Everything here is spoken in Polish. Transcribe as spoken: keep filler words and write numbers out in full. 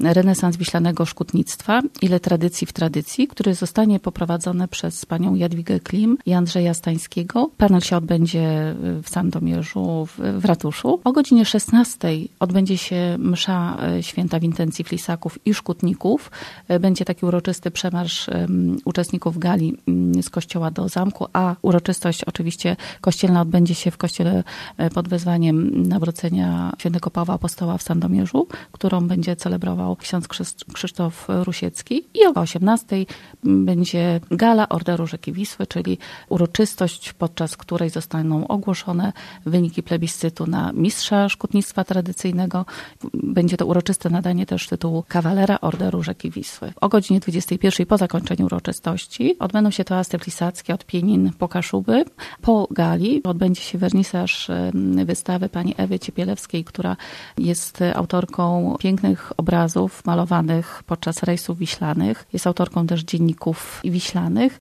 renesans wiślanego szkutnictwa, ile tradycji w tradycji, który zostanie poprowadzony przez panią Jadwigę Klim i Andrzeja Stańskiego. Panel się odbędzie w Sandomierzu, w, w ratuszu. O godzinie szesnastej odbędzie się msza święta w intencji flisaków i szkutników. Będzie taki uroczysty przemarsz um, uczestników gali um, z kościoła do zamku, a uroczystość oczywiście kościelna odbędzie się w kościele pod wezwaniem nawrócenia świętego Pawła Apostoła w Sandomierzu, którą będzie celebrował ksiądz Krzysztof Rusiecki. I o osiemnastej będzie gala Orderu Rzeki Wisły, czyli uroczystość, podczas której zostaną ogłoszone wyniki plebiscytu na mistrza szkutnictwa tradycyjnego. Będzie to uroczyste nadanie też tytułu kawalera Orderu Rzeki Wisły. O godzinie dwudziestej pierwszej po zakończeniu uroczystości odbędą się toasty flisackie od Pienin po Kaszuby. Po gali odbędzie się wernisaż wystawy pani Ewy Ciepielewskiej, która jest autorką pięknych obrazów malowanych podczas rejsów wiślanych. Jest autorką też dzienników wiślanych